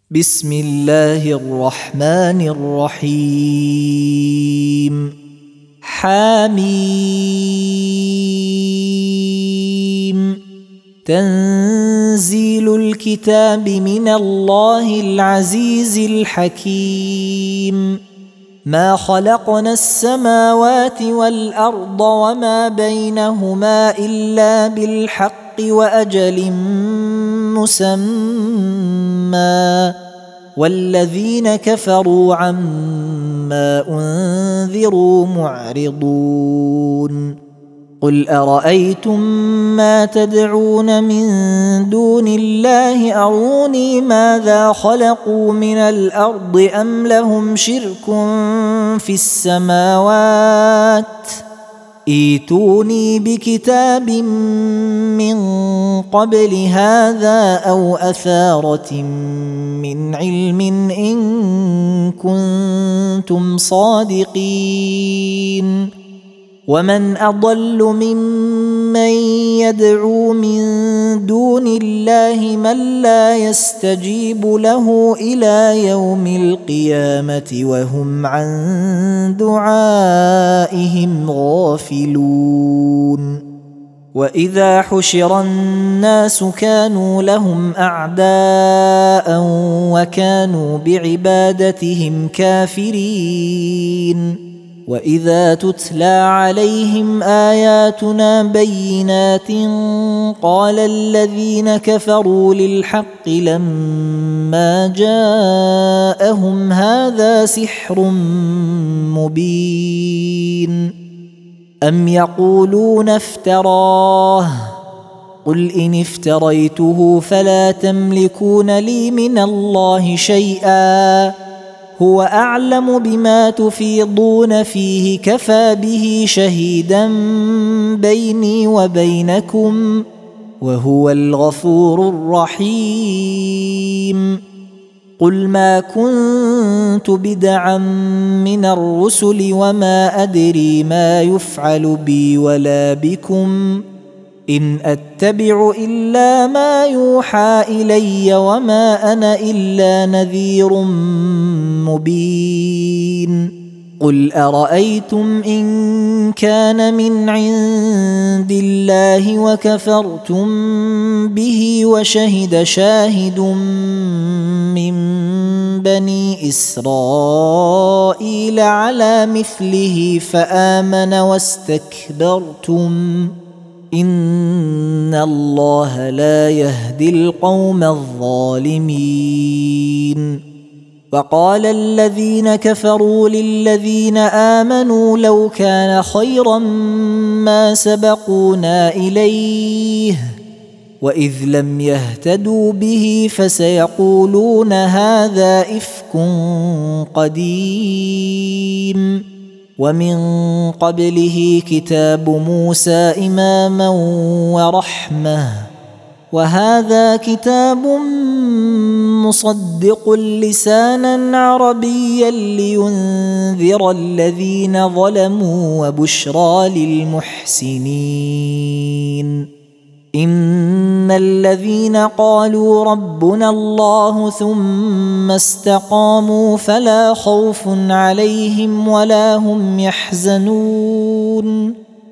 بسم الله الرحمن الرحيم حميم تنزيل الكتاب من الله العزيز الحكيم ما خلقنا السماوات والأرض وما بينهما إلا بالحق وأجل مسمى والذين كفروا عما أنذروا معرضون قل أرأيتم ما تدعون من دون الله أروني ماذا خلقوا من الأرض أم لهم شرك في السماوات ائتوني بكتاب من قبل هذا أو أثارة من علم إن كنتم صادقين ومن أضل ممن يدعو من دون الله من لا يستجيب له إلى يوم القيامة وهم عن دعائهم غافلون وإذا حشر الناس كانوا لهم أعداء وكانوا بعبادتهم كافرين وإذا تتلى عليهم آياتنا بينات قال الذين كفروا للحق لما جاءهم هذا سحر مبين أم يقولون افتراه قل إن افتريته فلا تملكون لي من الله شيئا هو أعلم بما تفيضون فيه كفى به شهيدا بيني وبينكم وهو الغفور الرحيم قل ما كنت بدعا من الرسل وما أدري ما يفعل بي ولا بكم إن أتبع إلا ما يوحى إلي وما أنا إلا نذير مبين قل أرأيتم إن كان من عند الله وكفرتم به وشهد شاهد من بني إسرائيل على مثله فآمن واستكبرتم إن الله لا يهدي القوم الظالمين وقال الذين كفروا للذين آمنوا لو كان خيرا ما سبقونا إليه وإذ لم يهتدوا به فسيقولون هذا إفك قديم ومن قبله كتاب موسى إماما ورحمة وهذا كتاب مصدق لسانا عربيا لينذر الذين ظلموا وبشرى للمحسنين إن الذين قالوا ربنا الله ثم استقاموا فلا خوف عليهم ولا هم يحزنون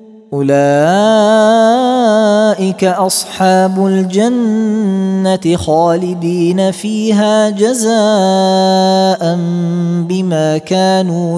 أولئك أصحاب الجنة خالدين فيها جزاء بما كانوا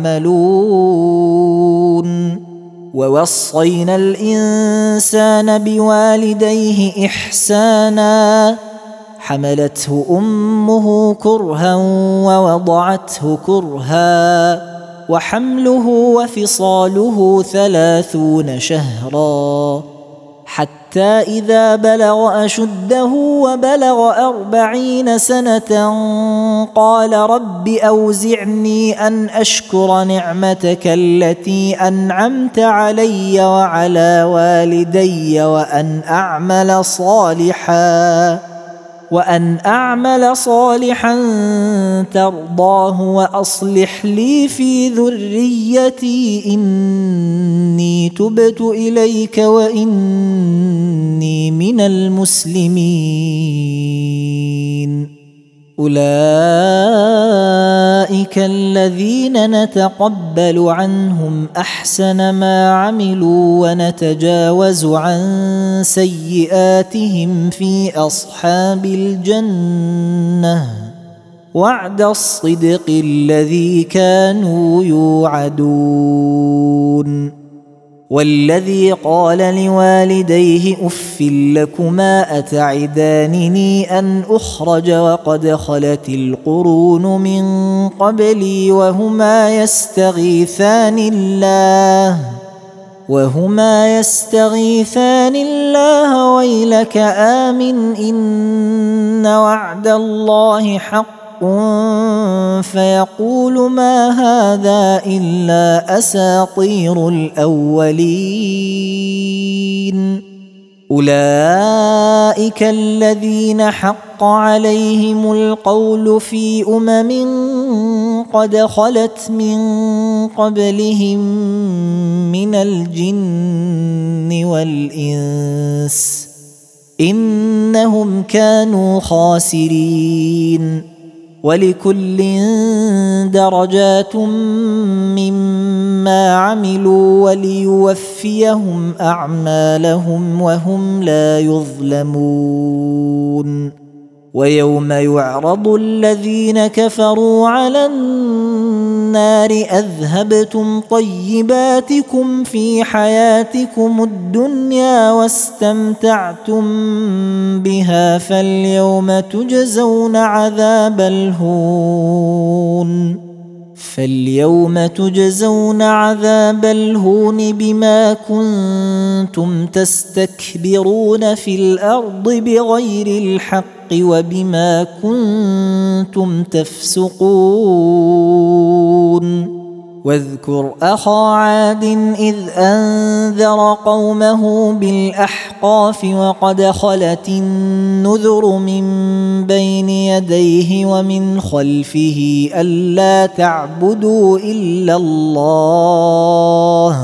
يعملون ووصينا الإنسان بوالديه إحسانا حملته أمه كرها ووضعته كرها وحمله وفصاله 30 شهرا حتى إذا بلغ أشده وبلغ 40 سنة قال رب أوزعني أن أشكر نعمتك التي أنعمت علي وعلى والدي وأن أعمل صالحا ترضاه وأصلح لي في ذريتي إني تبت إليك وإني من المسلمين أولئك الذين نتقبل عنهم أحسن ما عملوا ونتجاوز عن سيئاتهم في أصحاب الجنة وعد الصدق الذي كانوا يوعدون. والذي قال لوالديه أف لكما أتعدانني أن أخرج وقد خلت القرون من قبلي وهما يستغيثان الله ويلك آمن إن وعد الله حق فيقول ما هذا إلا أساطير الأولين. أولئك الذين حق عليهم القول في قد خلت من قبلهم من الجن والإنس إنهم كانوا خاسرين. ولكل درجات مما عملوا وليوفيهم أعمالهم وهم لا يظلمون. ويوم يعرض الذين كفروا على النار أذهبتم طيباتكم في حياتكم الدنيا واستمتعتم بها فاليوم تجزون عذاب الهون بما كنتم تستكبرون في الأرض بغير الحق وبما كنتم تفسقون. واذكر أخا عاد إذ أنذر قومه بالأحقاف وقد خلت النذر من بين يديه ومن خلفه ألا تعبدوا إلا الله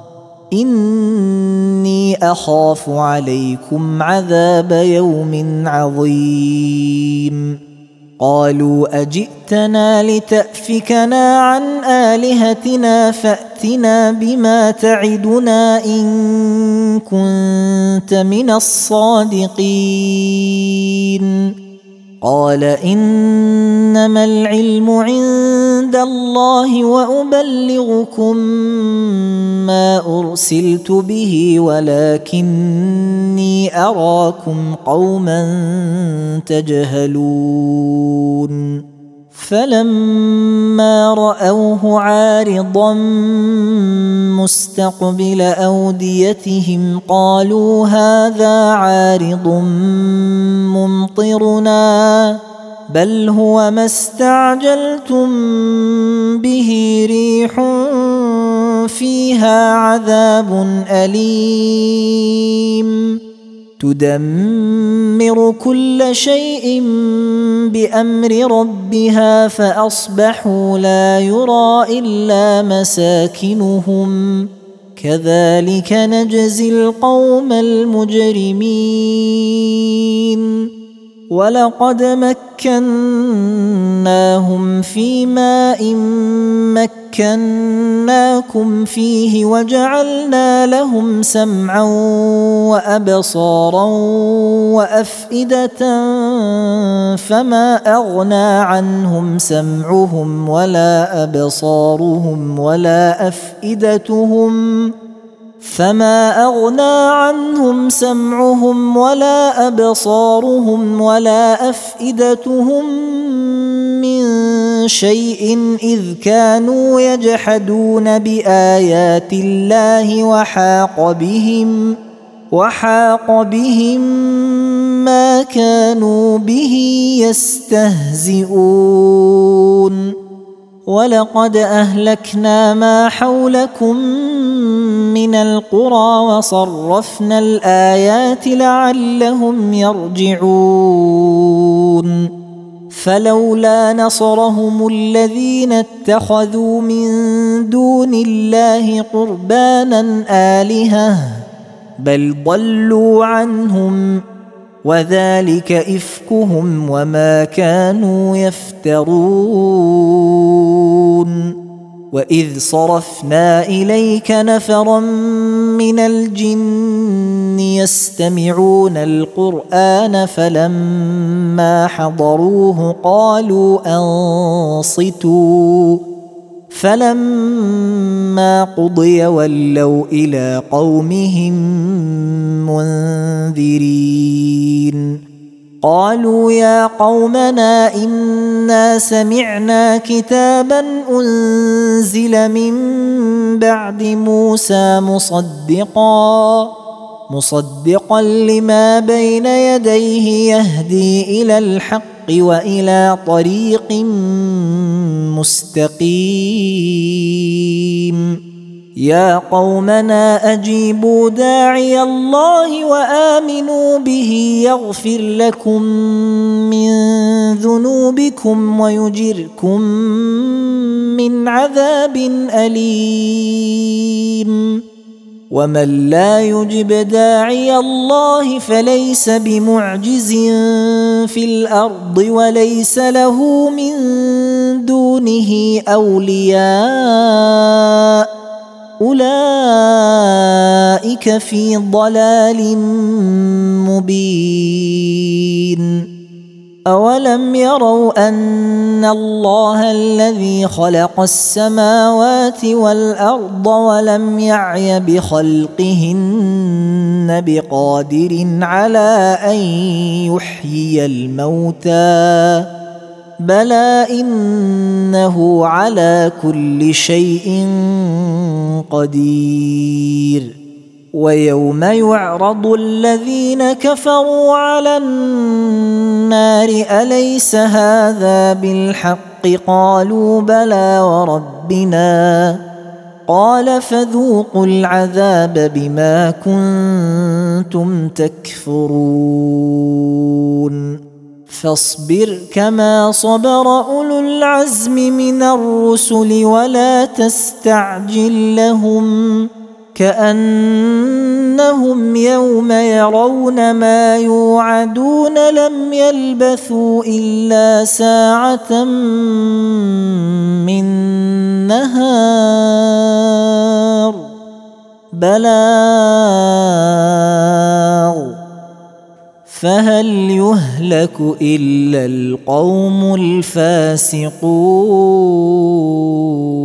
إني أخاف عليكم عذاب يوم عظيم. قالوا أجئتنا لتأفكنا عن آلهتنا فأتنا بما تعدنا إن كنت من الصادقين. قال إنما العلم عند الله وأبلغكم ما أرسلت به ولكني أراكم قوما تجهلون. فلما رأوه عارضا مستقبل أوديتهم قالوا هذا عارض ممطرنا بل هو ما استعجلتم به ريح فيها عذاب أليم تدمر كل شيء بأمر ربها فأصبحوا لا يرى إلا مساكنهم كذلك نجزي القوم المجرمين. ولقد مكناهم في ماء مكناكم فيه وجعلنا لهم سمعا وأبصارا وأفئدة فما أغنى عنهم سمعهم ولا أبصارهم ولا أفئدتهم من شيء إذ كانوا يجحدون بآيات الله وحاق بهم ما كانوا به يستهزئون. ولقد أهلكنا ما حولكم من القرى وصرفنا الآيات لعلهم يرجعون. فلولا نصرهم الذين اتخذوا من دون الله قربانا آلهة بل ضلوا عنهم وذلك إفكهم وما كانوا يفترون. وإذ صرفنا إليك نفرا من الجن يستمعون القرآن فلما حضروه قالوا أنصتوا فلما قضي ولوا إلى قومهم منذرين. قالوا يا قومنا إنا سمعنا كتابا أنزل من بعد موسى مصدقا لما بين يديه يهدي إلى الحق وإلى طريق مستقيم. يا قومنا أجيبوا داعي الله وآمنوا به يغفر لكم من ذنوبكم ويجركم من عذاب أليم. ومن لا يجب داعي الله فليس بمعجز في الأرض وليس له من دونه أولياء أولئك في ضلال مبين. أولم يروا أن الله الذي خلق السماوات والأرض ولم يعي بخلقهن بقادر على أن يحيي الموتى بلى إنه على كل شيء قدير. ويوم يعرض الذين كفروا على النار أليس هذا بالحق قالوا بلى وربنا قال فذوقوا العذاب بما كنتم تكفرون. فاصبر كما صبر أولو العزم من الرسل ولا تستعجل لهم كأنهم يوم يرون ما يوعدون لم يلبثوا إلا ساعة من نهار بلاغ فهل يهلك إلا القوم الفاسقون.